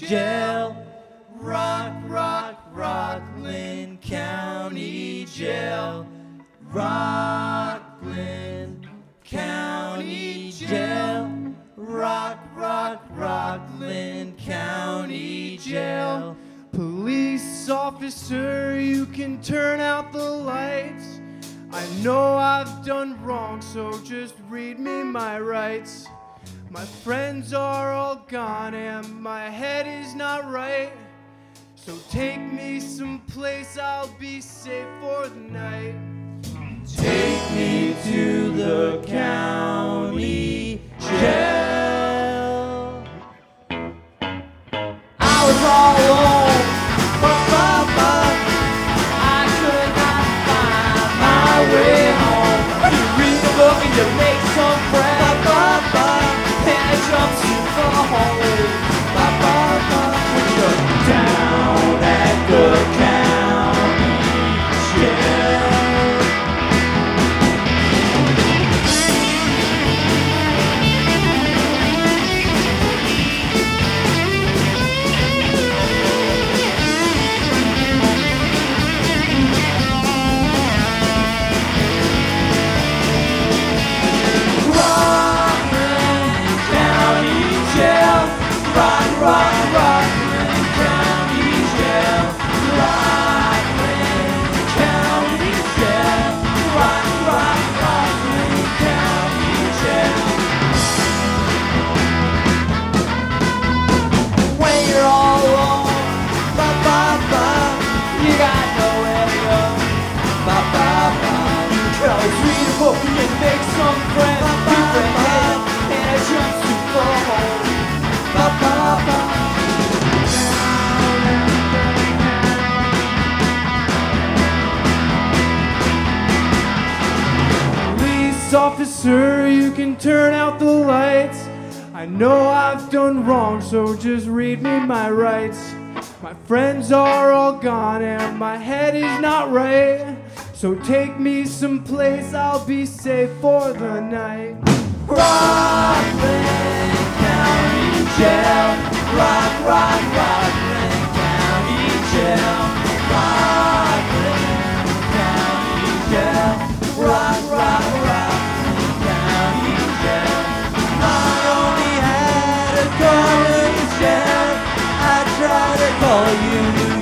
Jail. Rockland County Jail. Rockland County Jail. Rockland County Jail. Police officer, you can turn out the lights. I know I've done wrong, so just read me my rights. My friends are all gone and my head is not right. So take me someplace I'll be safe for the night. Take me to the county jail. I was all alone, I could not find my way home. You read the book and you make some friends, and it jumps you for home. When you're down at the county jail. Rockland County Jail. Rockland County Jail. Rockland County Jail. When you're all alone, you got nowhere to go. You can always read a book and you make some friends. Different head and a jumpsuit for home. Police officer, you can turn out the lights. I know I've done wrong, so just read me my rights. My friends are all gone and my head is not right. So take me someplace I'll be safe for the night. Rockland County Jail. Rockland County Jail. Rockland County Jail. Rockland County Jail. I only had a call in the jail. I tried to call you.